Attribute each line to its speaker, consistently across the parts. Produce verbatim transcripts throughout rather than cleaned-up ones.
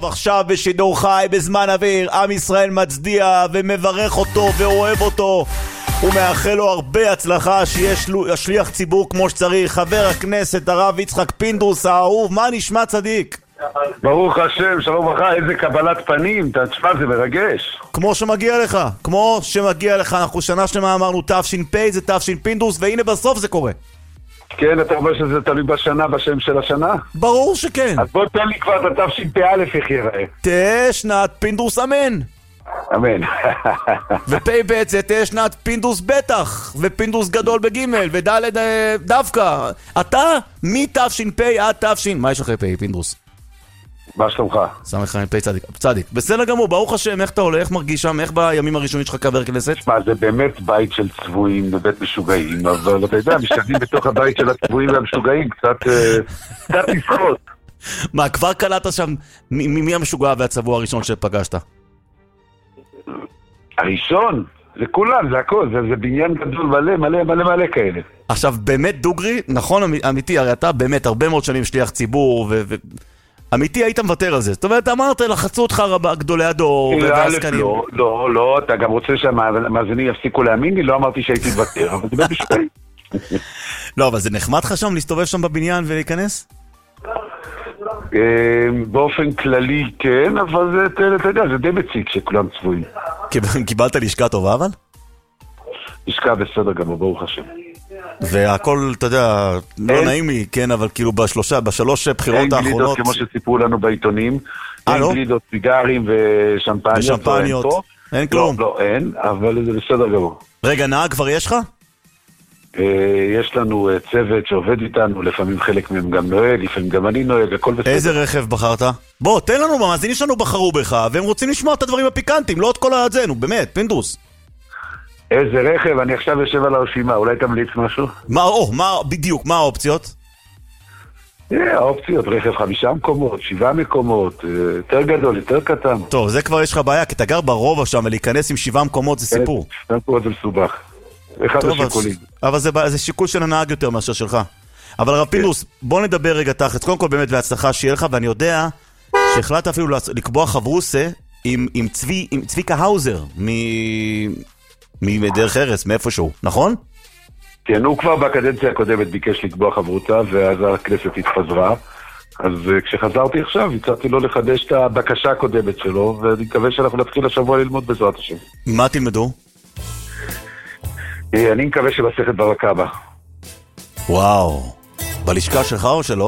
Speaker 1: עכשיו בשידור חי בזמן אוויר. עם ישראל מצדיע ומברך אותו ואוהב אותו ומאחל לו הרבה הצלחה, שיש לו שליח ציבור כמו שצריך. חבר הכנסת הרב יצחק פינדרוס האהוב, מה נשמע צדיק?
Speaker 2: ברוך השם, שלום וברכה, איזה קבלת פנים, תשמע, זה מרגש.
Speaker 1: כמו שמגיע לך, כמו שמגיע לך. אנחנו שנה שלמה אמרנו תש"פ זה תש"פ פינדרוס, והנה בסוף זה קורה.
Speaker 2: כן, אתה אומר שזה תלוי בשנה, בשם של השנה?
Speaker 1: ברור שכן.
Speaker 2: אז בוא תן לי כבר את התש"פ איך יראה.
Speaker 1: תהיה שנת פינדרוס אמן.
Speaker 2: אמן.
Speaker 1: ופ"ב זה תהיה שנת פינדרוס בטח, ופינדרוס גדול בגימל, ודלת דווקא. אתה מתש"פ עד תש"ן, מה יש אחרי פ"א פינדרוס?
Speaker 2: מה שלומך?
Speaker 1: סמך פ"א צדיק, צדיק. בסדר גמור, ברוך השם, איך אתה עולה, איך מרגיש שם, איך בימים הראשונים שלך כחבר כנסת?
Speaker 2: תשמע, זה באמת בית של צבועים, בבית משוגעים, אבל אתה יודע, משתגעים בתוך הבית של הצבועים והמשוגעים, קצת, קצת לשחות.
Speaker 1: מה, כבר קלטת שם, מי המשוגע והצבוע הראשון שפגשת?
Speaker 2: הראשון? זה כולם, זה הכל, זה, זה בניין גדול מלא, מלא, מלא, מלא כאלה.
Speaker 1: עכשיו, באמת דוגרי, נכון, אמיתי, הרי אתה באמת הרבה מאוד שנים שליח ציבור, ו... ו... אמיתי, היית מוותר על זה. זאת אומרת, אמרת, לחצו אותך רבה, גדולי הדור והעסקנים.
Speaker 2: לא, לא, לא, אתה גם רוצה שהמאזינים יפסיקו להאמין לי, לא אמרתי שהייתי מוותר, אבל זה בשביל.
Speaker 1: לא, אבל זה נחמד לך שם, להסתובב שם בבניין ולהיכנס?
Speaker 2: באופן כללי כן, אבל זה, אתה יודע, זה די מציג שכולם צבועים.
Speaker 1: קיבלת לשכה טובה אבל?
Speaker 2: לשכה בסדר גמור, ברוך השם.
Speaker 1: והכל, אתה יודע, לא נעים לי, כן, אבל כאילו בשלושה, בשלוש בחירות האחרונות... אין
Speaker 2: גלידות כמו שסיפרו לנו בעיתונים, אין גלידות, סיגרים ושמפניות.
Speaker 1: ושמפניות, אין כלום.
Speaker 2: לא, אין, אבל זה בסדר גמור.
Speaker 1: רגע, נהג כבר יש לך?
Speaker 2: יש לנו צוות שעובד איתנו, לפעמים חלק מהם גם נוהג, לפעמים גם אני נוהג, הכל בסדר.
Speaker 1: איזה רכב בחרת? בוא, תן לנו, המאזינים שלנו בחרו בך, והם רוצים לשמוע את הדברים הפיקנטיים, לא את כל הזה, נו, באמת, פינדרוס.
Speaker 2: איזה רכב, אני עכשיו יושב על הרשימה, אולי תמליץ משהו?
Speaker 1: מה, או, מה, בדיוק, מה האופציות?
Speaker 2: האופציות, רכב חמישה מקומות, שבעה מקומות, יותר גדול, יותר קטן.
Speaker 1: טוב, זה כבר יש לך בעיה, כי אתה גר ברובע שם, ולהיכנס עם שבעה מקומות זה סיפור.
Speaker 2: שבעה מקומות זה מסובך. אחד השיקולים.
Speaker 1: אבל זה, זה שיקול של הנהג יותר מאשר שלך. אבל רב פינדרוס, בוא נדבר רגע תחת. קודם כל באמת והצלחה שיהיה לך, ואני יודע שהחלטת אפילו לקבוע חברוסה עם, עם, צבי, עם צביקה האוזר מ... מדרך ארץ, מאיפשהו, נכון?
Speaker 2: כן, הוא כבר בקדנציה הקודמת ביקש לקבוע חברותה, ואז הכנסת התפזרה. אז כשחזרתי עכשיו, הצעתי לו לחדש את הבקשה הקודמת שלו, ואני מקווה שאנחנו נתחיל השבוע ללמוד בעזרת השם.
Speaker 1: מה תלמדו?
Speaker 2: אני מקווה שבסכת בבא קמא.
Speaker 1: וואו, בלשכה שלך או שלא?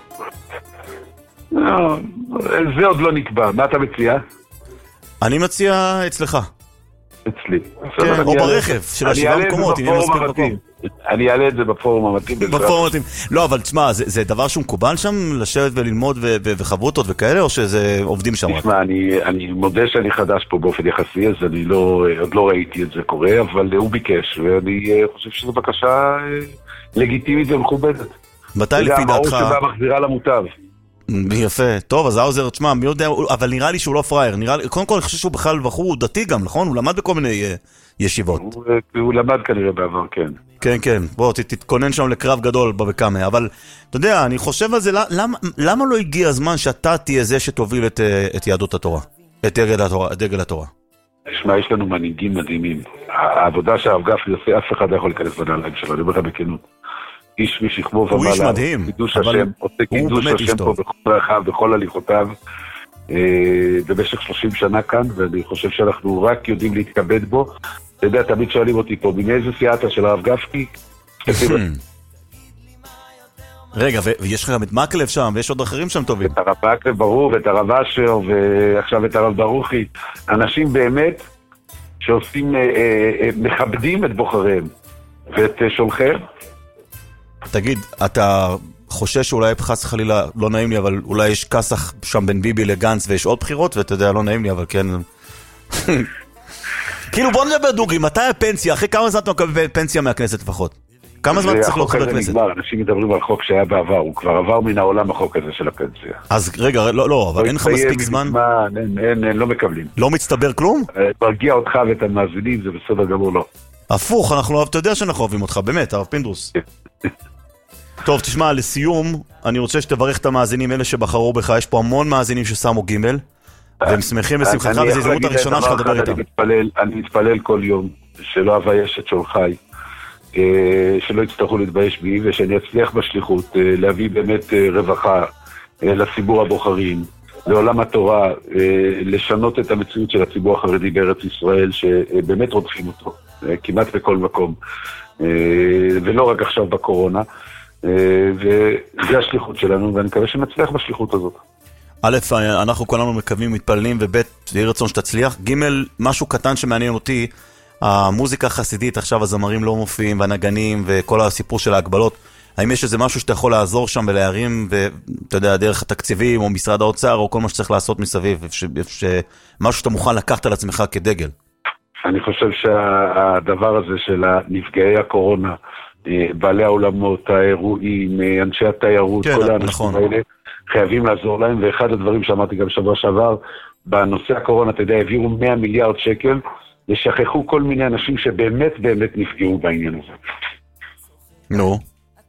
Speaker 2: זה עוד לא נקבע, מה אתה מציע?
Speaker 1: אני מציע אצלך.
Speaker 2: אצלי.
Speaker 1: כן, או ברכב של השבעה מקומות, אם אין מספיק מקום.
Speaker 2: אני אעלה את זה בפורום המתאים.
Speaker 1: בפורום המתאים. לא, אבל תשמע, זה דבר שהוא מקובל שם, לשבת וללמוד וחברותות וכאלה, או שזה עובדים שם?
Speaker 2: תשמע, אני מודה שאני חדש פה באופן יחסי, אז אני עוד לא ראיתי את זה קורה, אבל הוא ביקש, ואני חושב שזו בקשה לגיטימית ומכובדת.
Speaker 1: מתי לפי דעתך?
Speaker 2: זה המאור שבה מחזירה למוטב.
Speaker 1: יפה, טוב, אז האוזר, תשמע, מי יודע, אבל נראה לי שהוא לא פרייר, נראה לי, קודם כל אני חושב שהוא בכלל בחור דתי גם, נכון? הוא למד בכל מיני ישיבות.
Speaker 2: הוא, הוא למד כנראה בעבר, כן.
Speaker 1: כן, כן, בוא, תתכונן שם לקרב גדול בבא קמא, אבל, אתה יודע, אני חושב על זה, למה, למה לא הגיע הזמן שאתה תהיה זה שתוביל את, את יהדות התורה, את דגל התורה, דגל התורה?
Speaker 2: תשמע, יש לנו מנהיגים מדהימים. העבודה שהרב גפני עושה, אף אחד לא יכול להיכנס בנעליים שלו, אני אומר לך בכנות. איש משכמו ומעלה,
Speaker 1: הוא איש מדהים,
Speaker 2: קידוש השם, עושה קידוש השם פה בכל רחב, בכל הליכותיו, במשך שלושים שנה כאן, ואני חושב שאנחנו רק יודעים להתכבד בו. אתה יודע, תמיד שואלים אותי פה, מאיזה סייעתא של הרב גפני?
Speaker 1: רגע, ויש לך גם את מקלב שם, ויש עוד אחרים שם טובים.
Speaker 2: את הרב מקלב ברור, ואת הרב אשר, ועכשיו את הרב ברוכי. אנשים באמת שעושים, מכבדים את בוחריהם, ואת שולחיהם.
Speaker 1: תגיד, אתה חושש שאולי חס חלילה, לא נעים לי, אבל אולי יש כסח שם בין ביבי לגנץ ויש עוד בחירות, ואתה יודע, לא נעים לי, אבל כן... כאילו, בוא נדבר דוגרי, מתי הפנסיה? אחרי כמה זמן אתה מקבל פנסיה מהכנסת לפחות? כמה זמן צריך להיות חבר כנסת?
Speaker 2: אנשים מדברים על חוק שהיה בעבר, הוא כבר עבר מן העולם החוק הזה של הפנסיה.
Speaker 1: אז רגע, לא, לא, אבל אין לך מספיק זמן?
Speaker 2: אין, לא מקבלים.
Speaker 1: לא מצטבר כלום?
Speaker 2: תרגיע אותך ואת המאזינים, זה בסדר גמור, לא.
Speaker 1: הפוך, אנחנו, אתה יודע שאנחנו אוהבים אותך, באמת, הרב פינדרוס. טוב, תשמע, לסיום, אני רוצה שתברך את המאזינים, אלה שבחרו בך, יש פה המון מאזינים ששמו גימל, והם שמחים בשמחתך, וזו הזדמנות הראשונה שלך לדבר איתם.
Speaker 2: אני מתפלל כל יום, שלא אבייש את שולחיי, שלא יצטרכו להתבייש בי, ושאני אצליח בשליחות, להביא באמת רווחה לציבור הבוחרים, לעולם התורה, לשנות את המציאות של הציבור החרדי בארץ ישראל, שבאמת רודפים אותו, כמעט בכל מקום, ולא רק עכשיו בקורונה, וזה השליחות שלנו, ואני מקווה שנצליח בשליחות הזאת.
Speaker 1: א', אנחנו כולנו מקווים, מתפללים, וב', יהי רצון שתצליח. ג', משהו קטן שמעניין אותי, המוזיקה החסידית, עכשיו הזמרים לא מופיעים, והנגנים, וכל הסיפור של ההגבלות, האם יש איזה משהו שאתה יכול לעזור שם ולהרים, ואתה יודע, דרך התקציבים, או משרד האוצר, או כל מה שצריך לעשות מסביב, משהו שאתה מוכן לקחת על עצמך כדגל?
Speaker 2: אני חושב שהדבר הזה של נפגעי הקורונה, בעלי העולמות, האירועים, אנשי התיירות,
Speaker 1: כן,
Speaker 2: כל האנשים
Speaker 1: נכון.
Speaker 2: האלה, חייבים לעזור להם, ואחד הדברים שאמרתי גם שבוע שעבר, בנושא הקורונה, אתה יודע, העבירו מאה מיליארד שקל, ושכחו כל מיני אנשים שבאמת באמת נפגעו בעניין הזה.
Speaker 1: נו.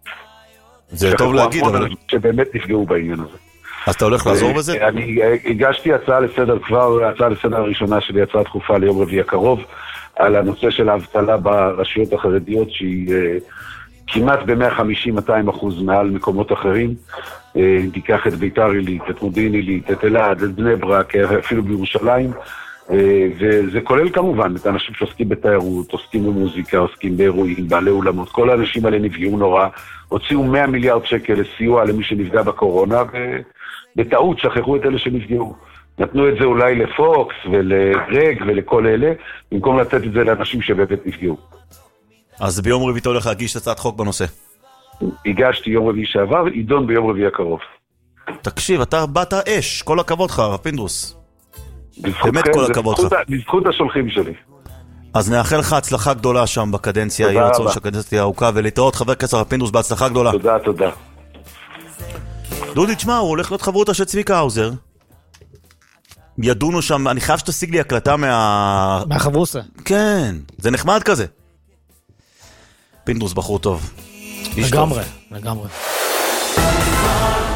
Speaker 1: זה טוב להגיד, אבל...
Speaker 2: שבאמת נפגעו בעניין הזה.
Speaker 1: אז אתה הולך לעזור בזה?
Speaker 2: אני הגשתי הצעה לסדר כבר, הצעה לסדר הראשונה שלי, הצעת דחופה ליום רביעי הקרוב, על הנושא של האבטלה ברשויות החרדיות, שהיא כמעט ב-מאה וחמישים עד מאתיים אחוז מעל מקומות אחרים. תיקח את ביתר עילית, את מודיעין עילית, את אלעד, את בני ברק, אפילו בירושלים. וזה כולל כמובן את האנשים שעוסקים בתיירות, עוסקים במוזיקה, עוסקים באירועים, בעלי אולמות. כל האנשים האלה נפגעו נורא, הוציאו מאה מיליארד שקל לסיוע למי שנפגע בקורונה, ובטעות שכחו את אלה שנפגעו. נתנו את זה אולי לפוקס ולגרג ולכל אלה, במקום לתת את זה לאנשים שבאמת נפגעו.
Speaker 1: אז ביום רביעי אתה הולך להגיש הצעת חוק בנושא?
Speaker 2: הגשתי יום רביעי שעבר, עידון ביום רביעי הקרוב.
Speaker 1: תקשיב, אתה באת אש, כל הכבוד לך, הרב פינדרוס. באמת כל הכבוד לך.
Speaker 2: בזכות השולחים שלי.
Speaker 1: אז נאחל לך הצלחה גדולה שם בקדנציה, יהי רצון שהקדנציה ארוכה, ולהתראות חבר הכנסת הרב פינדרוס בהצלחה גדולה.
Speaker 2: תודה, תודה.
Speaker 1: דודי, תשמע, הוא הולך להיות חברותה של צביקה האוזר. ידונו שם, אני חייב שתשיג לי הקלטה מה...
Speaker 3: מהחברוסה.
Speaker 1: כן, זה נחמד כזה. פינדרוס בחור טוב.
Speaker 3: לגמרי, לגמרי.